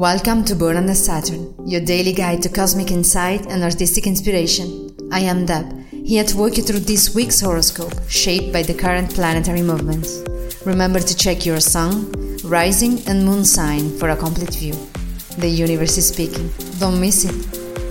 Welcome to Born Under Saturn, your daily guide to cosmic insight and artistic inspiration. I am Deb, here to walk you through this week's horoscope, shaped by the current planetary movements. Remember to check your sun, rising and moon sign for a complete view. The universe is speaking. Don't miss it.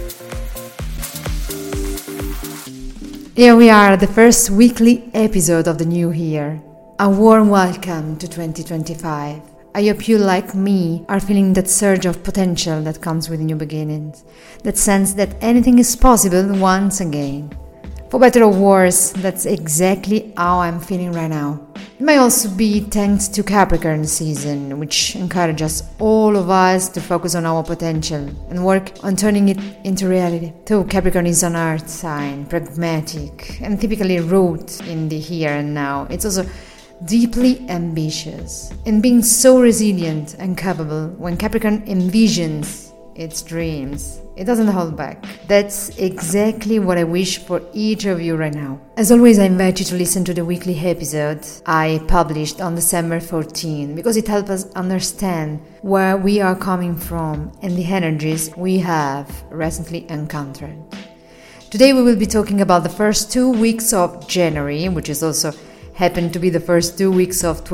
Here we are at the first weekly episode of the new year. A warm welcome to 2025. I hope you, like me, are feeling that surge of potential that comes with new beginnings, that sense that anything is possible once again. For better or worse, that's exactly how I'm feeling right now. It may also be thanks to Capricorn season, which encourages all of us to focus on our potential and work on turning it into reality. Though Capricorn is an earth sign, pragmatic, and typically rooted in the here and now, it's also deeply ambitious. And being so resilient and capable, when Capricorn envisions its dreams, it doesn't hold back. That's exactly what I wish for each of you right now. As always, I invite you to listen to the weekly episode I published on December 14 because it helps us understand where we are coming from and the energies we have recently encountered. Today we will be talking about the first 2 weeks of January, which is also happened to be the first 2 weeks of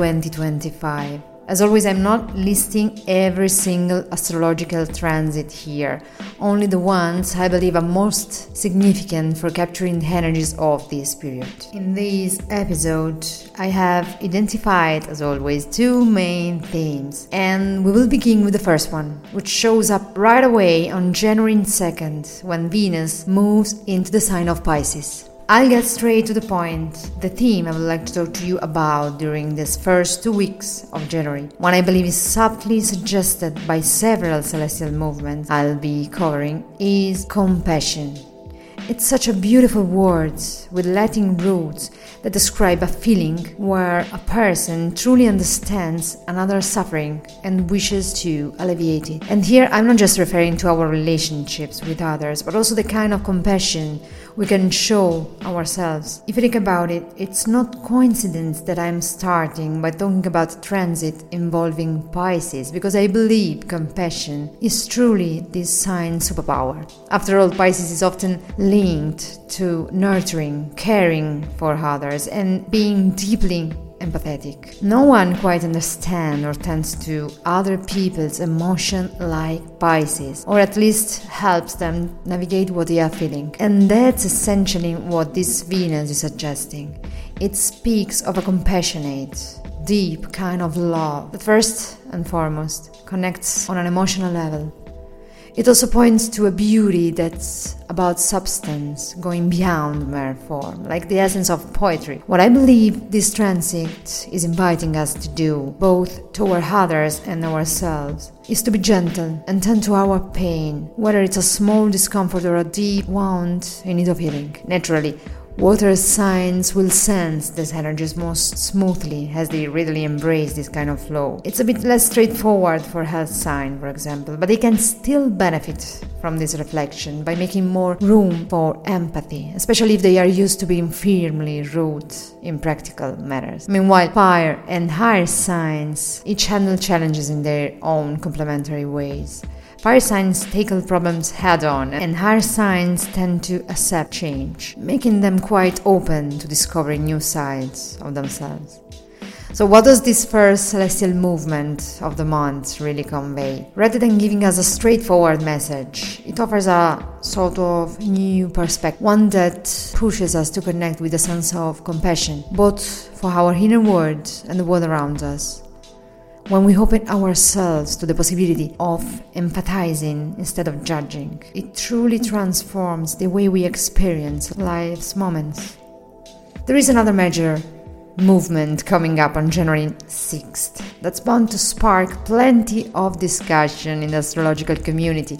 2025. As always, I'm not listing every single astrological transit here, only the ones I believe are most significant for capturing the energies of this period. In this episode, I have identified, as always, 2 main themes, and we will begin with the first one, which shows up right away on January 2nd, when Venus moves into the sign of Pisces. I'll get straight to the point. The theme I would like to talk to you about during these first 2 weeks of January, one I believe is subtly suggested by several celestial movements I'll be covering, is compassion. It's such a beautiful word with Latin roots that describe a feeling where a person truly understands another's suffering and wishes to alleviate it. And here I'm not just referring to our relationships with others, but also the kind of compassion we can show ourselves. If you think about it, it's not coincidence that I'm starting by talking about transit involving Pisces, because I believe compassion is truly this sign's superpower. After all, Pisces is often linked to nurturing, caring for others, and being deeply empathetic. No one quite understands or tends to other people's emotion like Pisces, or at least helps them navigate what they are feeling. And that's essentially what this Venus is suggesting. It speaks of a compassionate, deep kind of love that first and foremost connects on an emotional level. It also points to a beauty that's about substance, going beyond mere form, like the essence of poetry. What I believe this transit is inviting us to do, both toward others and ourselves, is to be gentle and tend to our pain, whether it's a small discomfort or a deep wound in need of healing. Naturally, water signs will sense these energies most smoothly as they readily embrace this kind of flow. It's a bit less straightforward for health sign, for example, but they can still benefit from this reflection by making more room for empathy, especially if they are used to being firmly rooted in practical matters. Meanwhile, fire and higher signs each handle challenges in their own complementary ways. Fire signs tackle problems head-on, and higher signs tend to accept change, making them quite open to discovering new sides of themselves. So what does this first celestial movement of the month really convey? Rather than giving us a straightforward message, it offers a sort of new perspective, one that pushes us to connect with a sense of compassion, both for our inner world and the world around us. When we open ourselves to the possibility of empathizing instead of judging, it truly transforms the way we experience life's moments. There is another major movement coming up on January 6th that's bound to spark plenty of discussion in the astrological community,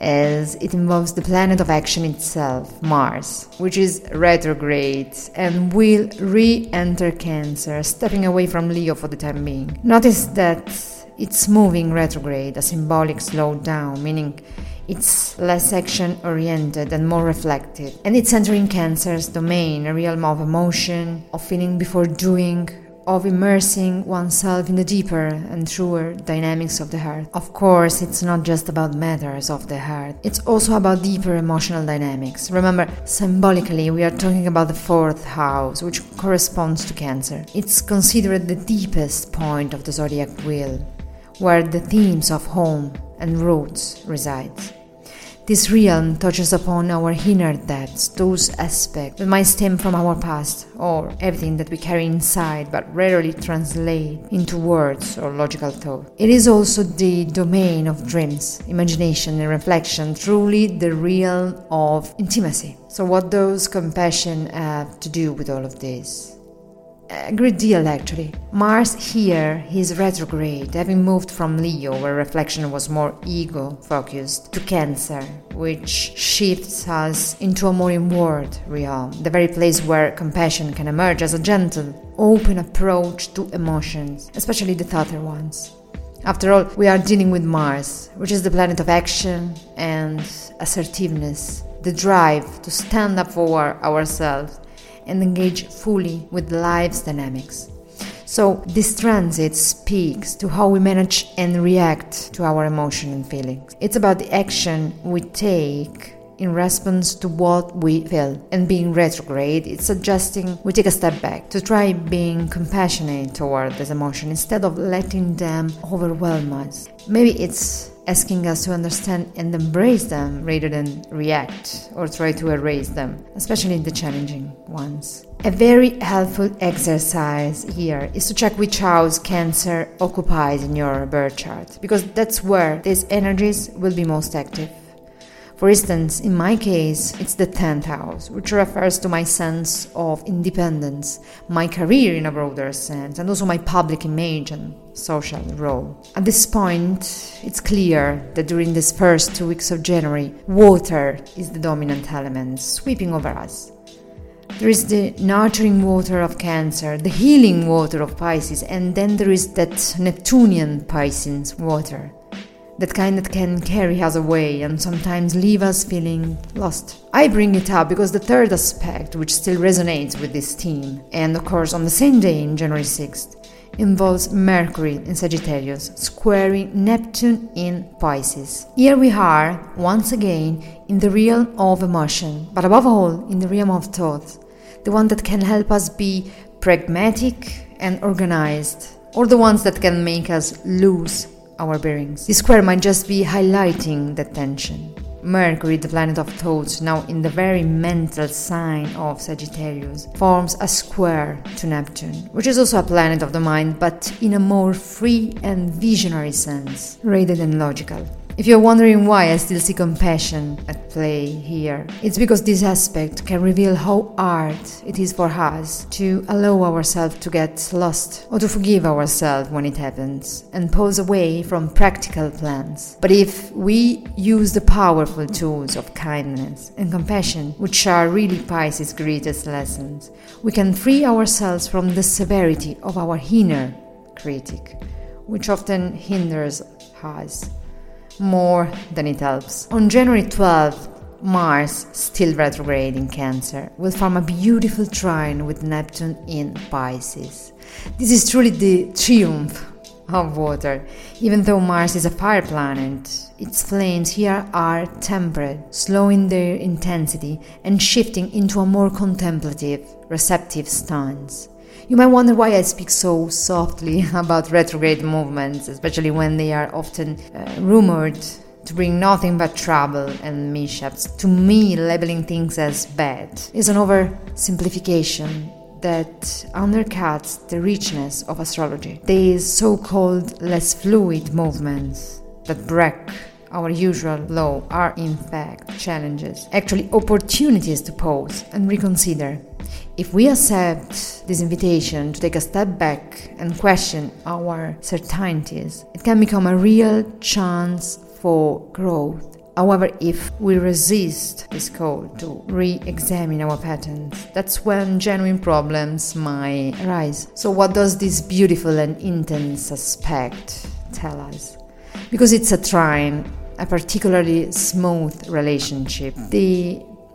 as it involves the planet of action itself, Mars, which is retrograde and will re-enter Cancer, stepping away from Leo for the time being. Notice that it's moving retrograde, a symbolic slowdown, meaning it's less action-oriented and more reflective. And it's entering Cancer's domain, a realm of emotion, of feeling before doing, of immersing oneself in the deeper and truer dynamics of the heart. Of course, it's not just about matters of the heart, it's also about deeper emotional dynamics. Remember, symbolically, we are talking about the fourth house, which corresponds to Cancer. It's considered the deepest point of the zodiac wheel, where the themes of home and roots reside. This realm touches upon our inner depths, those aspects that might stem from our past, or everything that we carry inside but rarely translate into words or logical thought. It is also the domain of dreams, imagination and reflection, truly the realm of intimacy. So what does compassion have to do with all of this? A great deal, actually. Mars here is retrograde, having moved from Leo, where reflection was more ego-focused, to Cancer, which shifts us into a more inward realm, the very place where compassion can emerge as a gentle, open approach to emotions, especially the thoughtful ones. After all, we are dealing with Mars, which is the planet of action and assertiveness, the drive to stand up for ourselves and engage fully with life's dynamics. So this transit speaks to how we manage and react to our emotion and feelings. It's about the action we take in response to what we feel. And being retrograde, it's suggesting we take a step back to try being compassionate toward this emotion instead of letting them overwhelm us. Maybe it's asking us to understand and embrace them rather than react or try to erase them, especially the challenging ones. A very helpful exercise here is to check which house Cancer occupies in your birth chart, because that's where these energies will be most active. For instance, in my case, it's the 10th house, which refers to my sense of independence, my career in a broader sense, and also my public image and social role. At this point, it's clear that during these first 2 weeks of January, water is the dominant element, sweeping over us. There is the nurturing water of Cancer, the healing water of Pisces, and then there is that Neptunian Pisces water. That kind that can carry us away and sometimes leave us feeling lost. I bring it up because the third aspect, which still resonates with this theme, and occurs on the same day, in January 6th, involves Mercury in Sagittarius, squaring Neptune in Pisces. Here we are, once again, in the realm of emotion, but above all, in the realm of thought, the one that can help us be pragmatic and organized, or the ones that can make us lose our bearings. This square might just be highlighting that tension. Mercury, the planet of thoughts, now in the very mental sign of Sagittarius, forms a square to Neptune, which is also a planet of the mind, but in a more free and visionary sense, rather than logical. If you're wondering why I still see compassion at play here, it's because this aspect can reveal how hard it is for us to allow ourselves to get lost or to forgive ourselves when it happens and pause away from practical plans. But if we use the powerful tools of kindness and compassion, which are really Pisces' greatest lessons, we can free ourselves from the severity of our inner critic, which often hinders us more than it helps. On January 12th, Mars, still retrograde in Cancer, will form a beautiful trine with Neptune in Pisces. This is truly the triumph of water. Even though Mars is a fire planet, its flames here are tempered, slowing their intensity and shifting into a more contemplative, receptive stance. You might wonder why I speak so softly about retrograde movements, especially when they are often rumored to bring nothing but trouble and mishaps. To me, labeling things as bad is an oversimplification that undercuts the richness of astrology. These so-called less fluid movements that break our usual law are in fact challenges, actually opportunities to pause and reconsider. If we accept this invitation to take a step back and question our certainties, it can become a real chance for growth. However, if we resist this call to re-examine our patterns, that's when genuine problems might arise. So what does this beautiful and intense aspect tell us? Because it's a trine, a particularly smooth relationship, the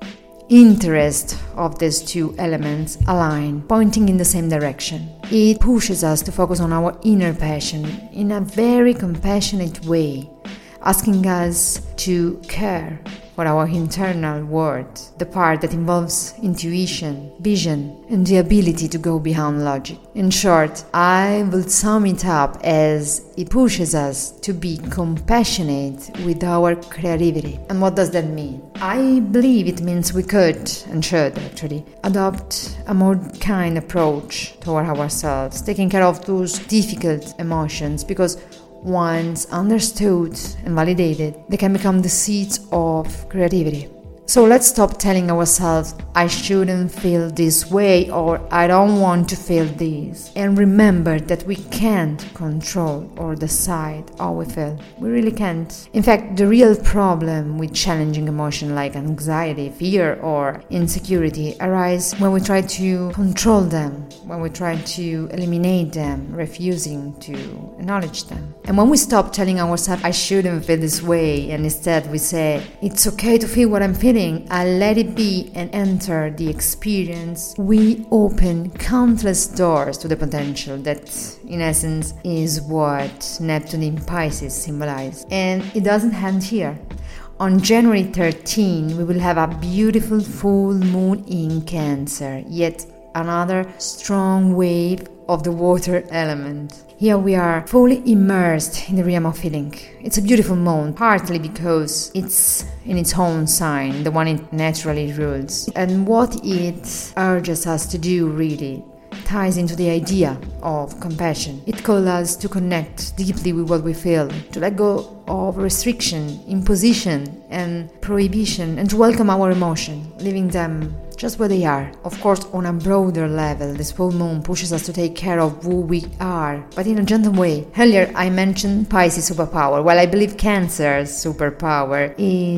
interest of these two elements align, pointing in the same direction. It pushes us to focus on our inner passion in a very compassionate way, asking us to care for our internal world, the part that involves intuition, vision, and the ability to go beyond logic. In short, I will sum it up as it pushes us to be compassionate with our creativity. And what does that mean? I believe it means we could, and should actually, adopt a more kind approach toward ourselves, taking care of those difficult emotions, because once understood and validated, they can become the seeds of creativity. So let's stop telling ourselves, I shouldn't feel this way, or I don't want to feel this. And remember that we can't control or decide how we feel. We really can't. In fact, the real problem with challenging emotion like anxiety, fear, or insecurity arise when we try to control them, when we try to eliminate them, refusing to acknowledge them. And when we stop telling ourselves, I shouldn't feel this way, and instead we say, it's okay to feel what I'm feeling, I'll let it be and enter the experience, we open countless doors to the potential that, in essence, is what Neptune in Pisces symbolize. And it doesn't end here. On January 13, we will have a beautiful full moon in Cancer, yet another strong wave of the water element. Here we are fully immersed in the realm of feeling. It's a beautiful moon, partly because it's in its own sign, the one it naturally rules. And what it urges us to do really ties into the idea of compassion. It calls us to connect deeply with what we feel, to let go of restriction, imposition, and prohibition, and to welcome our emotion, leaving them just where they are. Of course, on a broader level, this full moon pushes us to take care of who we are, but in a gentle way. Earlier, I mentioned Pisces superpower. Well, I believe Cancer's superpower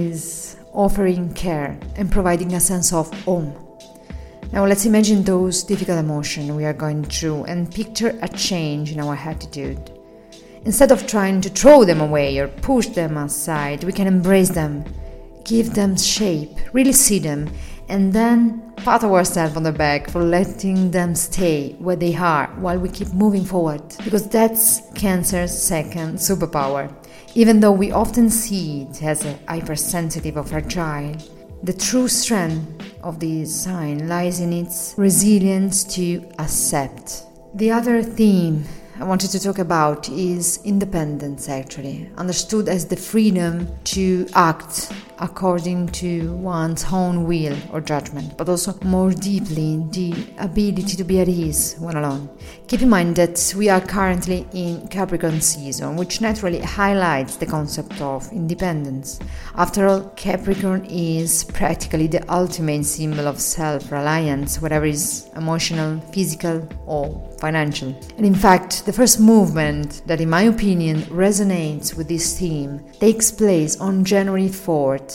is offering care and providing a sense of home. Now let's imagine those difficult emotions we are going through and picture a change in our attitude. Instead of trying to throw them away or push them aside, we can embrace them, give them shape, really see them, and then pat ourselves on the back for letting them stay where they are while we keep moving forward. Because that's Cancer's second superpower. Even though we often see it as a hypersensitive or fragile, the true strength of this sign lies in its resilience to accept. The other theme I wanted to talk about is independence, actually, understood as the freedom to act according to one's own will or judgment, but also more deeply the ability to be at ease when alone. Keep in mind that we are currently in Capricorn season, which naturally highlights the concept of independence. After all, Capricorn is practically the ultimate symbol of self-reliance, whatever is emotional, physical, or financial. And in fact, the first movement that, in my opinion, resonates with this theme takes place on January 4th.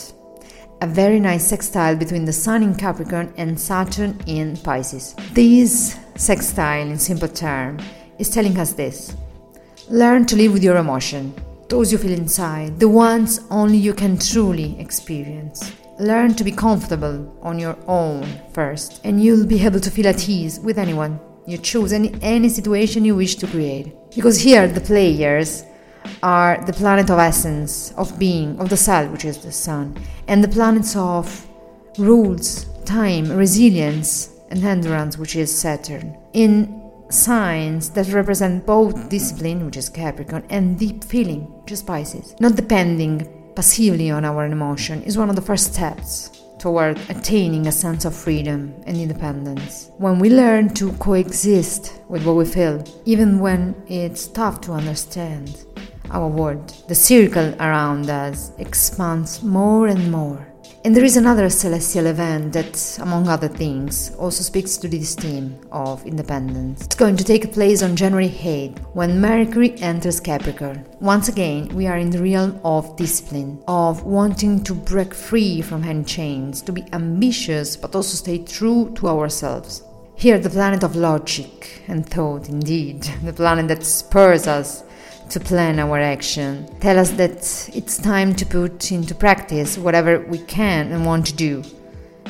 A very nice sextile between the Sun in Capricorn and Saturn in Pisces. This sextile, in simple terms, is telling us this: learn to live with your emotion, those you feel inside, the ones only you can truly experience. Learn to be comfortable on your own first, and you'll be able to feel at ease with anyone you choose, any situation you wish to create. Because here the players are the planet of essence, of being, of the self, which is the Sun, and the planets of rules, time, resilience, and endurance, which is Saturn. In signs that represent both discipline, which is Capricorn, and deep feeling, which is Pisces. Not depending passively on our emotion is one of the first steps toward attaining a sense of freedom and independence. When we learn to coexist with what we feel, even when it's tough to understand our world, the circle around us expands more and more. And there is another celestial event that, among other things, also speaks to this theme of independence. It's going to take place on January 8th, when Mercury enters Capricorn. Once again, we are in the realm of discipline, of wanting to break free from any chains, to be ambitious but also stay true to ourselves. Here, the planet of logic and thought, indeed, the planet that spurs us to plan our action, tell us that it's time to put into practice whatever we can and want to do.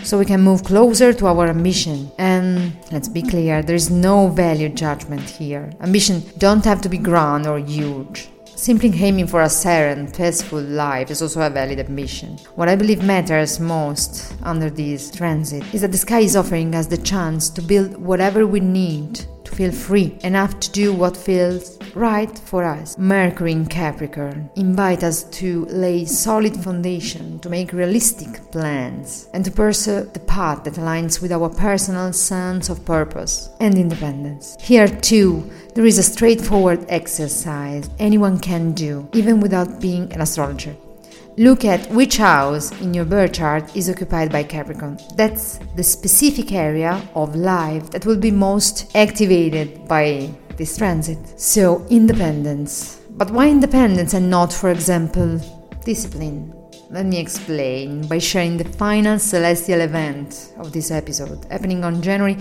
so we can move closer to our ambition. And let's be clear, there is no value judgment here. Ambition don't have to be grand or huge. Simply aiming for a serene, peaceful life is also a valid ambition. What I believe matters most under this transit is that the sky is offering us the chance to build whatever we need to feel free enough to do what feels right for us. Mercury in Capricorn invite us to lay solid foundation, to make realistic plans, and to pursue the path that aligns with our personal sense of purpose and independence. Here too, there is a straightforward exercise anyone can do, even without being an astrologer. Look at which house in your birth chart is occupied by Capricorn. That's the specific area of life that will be most activated by this transit. So, independence. But why independence and not, for example, discipline? Let me explain by sharing the final celestial event of this episode, happening on January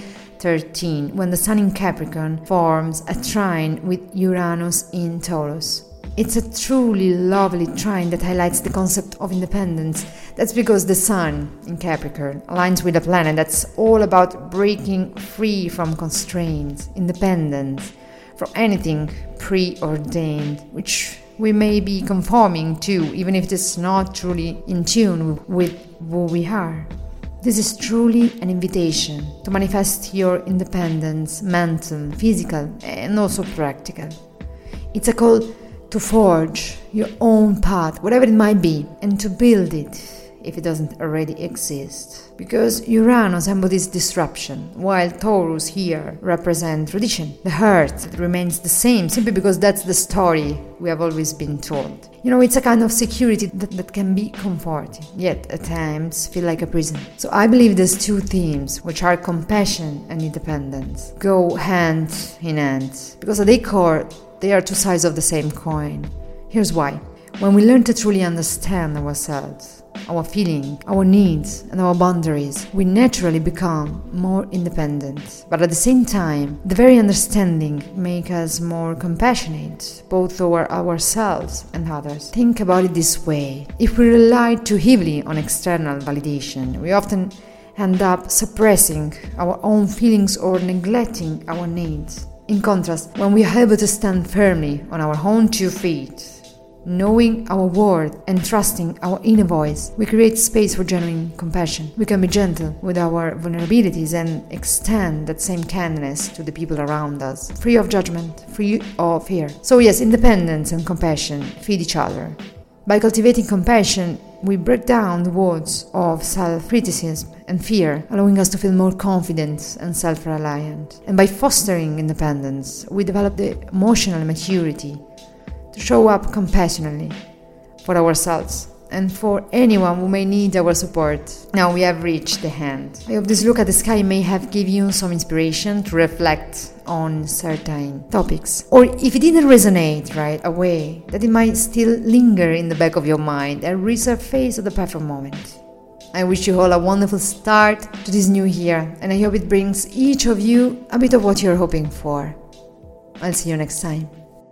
13, when the Sun in Capricorn forms a trine with Uranus in Taurus. It's a truly lovely trine that highlights the concept of independence. That's because the Sun in Capricorn aligns with a planet that's all about breaking free from constraints, independence from anything preordained, which we may be conforming to, even if it is not truly in tune with who we are. This is truly an invitation to manifest your independence, mental, physical, and also practical. It's a call to forge your own path, whatever it might be, and to build it if it doesn't already exist. Because Uranus embodies disruption, while Taurus here represents tradition, the heart that remains the same, simply because that's the story we have always been told. It's a kind of security that can be comforting, yet at times feel like a prison. So I believe these two themes, which are compassion and independence, go hand in hand, because at their core, they are two sides of the same coin. Here's why. When we learn to truly understand ourselves, our feelings, our needs, and our boundaries, we naturally become more independent. But at the same time, the very understanding makes us more compassionate, both toward ourselves and others. Think about it this way. If we rely too heavily on external validation, we often end up suppressing our own feelings or neglecting our needs. In contrast, when we are able to stand firmly on our own 2 feet, knowing our worth and trusting our inner voice, we create space for genuine compassion. We can be gentle with our vulnerabilities and extend that same kindness to the people around us, free of judgment, free of fear. So yes, independence and compassion feed each other. By cultivating compassion, we break down the walls of self-criticism and fear, allowing us to feel more confident and self-reliant. And by fostering independence, we develop the emotional maturity to show up compassionately for ourselves and for anyone who may need our support. Now we have reached the end. I hope this look at the sky may have given you some inspiration to reflect on certain topics. Or if it didn't resonate right away, that it might still linger in the back of your mind and resurface at the perfect moment. I wish you all a wonderful start to this new year, and I hope it brings each of you a bit of what you're hoping for. I'll see you next time.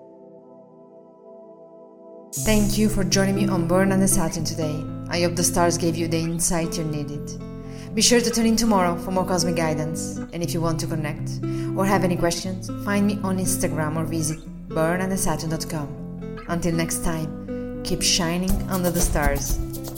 Thank you for joining me on Born Under Saturn today. I hope the stars gave you the insight you needed. Be sure to tune in tomorrow for more cosmic guidance. And if you want to connect or have any questions, find me on Instagram or visit burnundersaturn.com. Until next time, keep shining under the stars.